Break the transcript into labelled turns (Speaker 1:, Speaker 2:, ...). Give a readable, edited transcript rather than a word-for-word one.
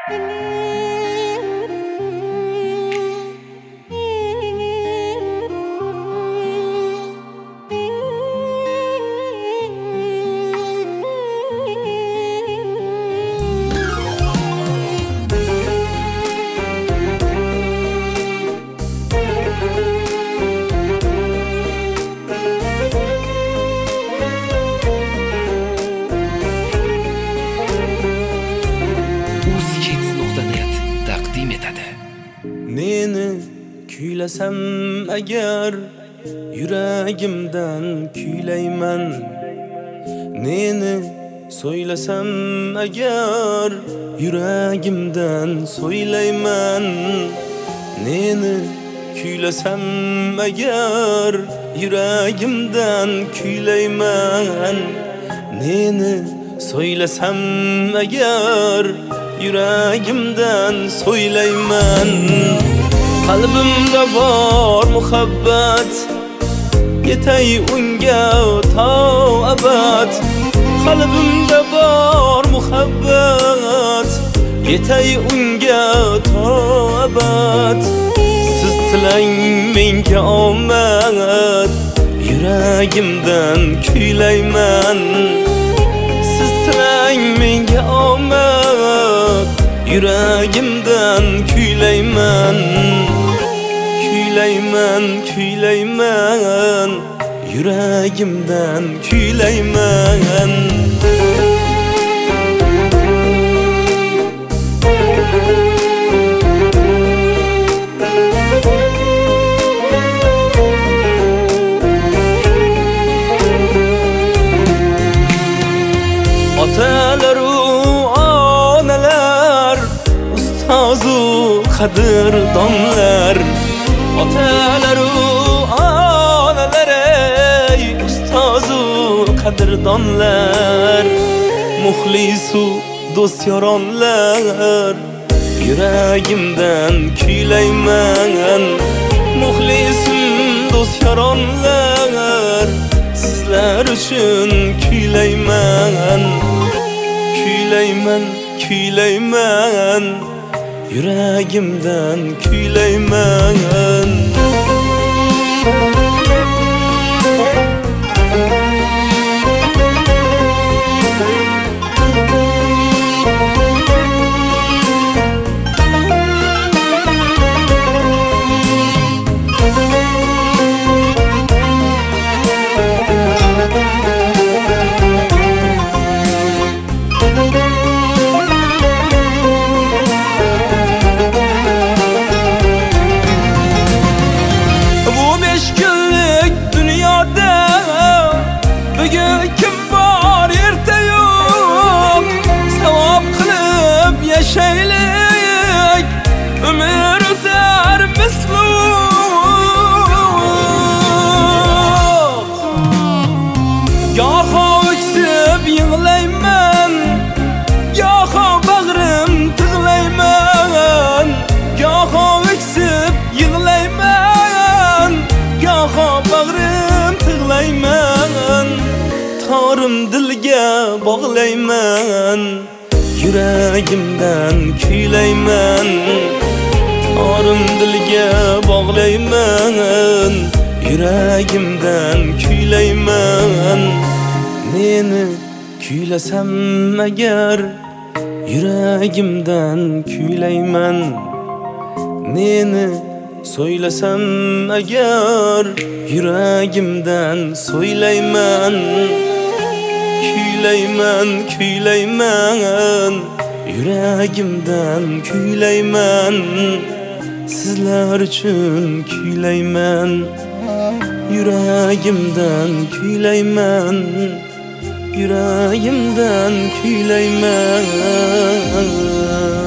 Speaker 1: Neni kuylasam agar yuragimdan kuylayman. Neni so'ylasam agar yuragimdan so'ylayman. Neni kuylasam agar yuragimdan kuylayman. Neni so'ylasam agar yuragimdan so'ylayman. Qalbimda bor muhabbat, yetay unga to abad. Qalbimda bor muhabbat, yetay unga to abad. Siz tilang menga omad, yuragimdan kuylayman. Siz tilang menga omad, yuragimdan kuylayman. Kuylayman, kuylayman, yuragimdan kuylayman. Otalaru onalar, ustozu qadrdonlar. Otalaru onalar, ey ustozu qadrdonlar. Muxlisu do'st yoronlar, yuragimdan kuylayman. Muxlisim do'st yoronlar, sizlar uchun kuylayman. Kuylayman, kuylayman, yuragimdan kuylayman. Bugün kim var erta yo'q, savob qilib yashaylik, umr o'tar misluq. Goho o'ksib yig'layman, goho bag'rim tig'layman. Goho o'ksib yig'layman, goho bag'rim tig'layman. Torim dilga bog'layman, yuragimdan kuylayman. Torim dilga bog'layman, yuragimdan kuylayman. Neni kuylasam agar yuragimdan kuylayman. Neni so'ylasam agar yuragimdan so'ylayman. Kuylayman, kuylayman, yuragimdan kuylayman. Sizlar uchun kuylayman. Yuragimdan kuylayman, yuragimdan kuylayman.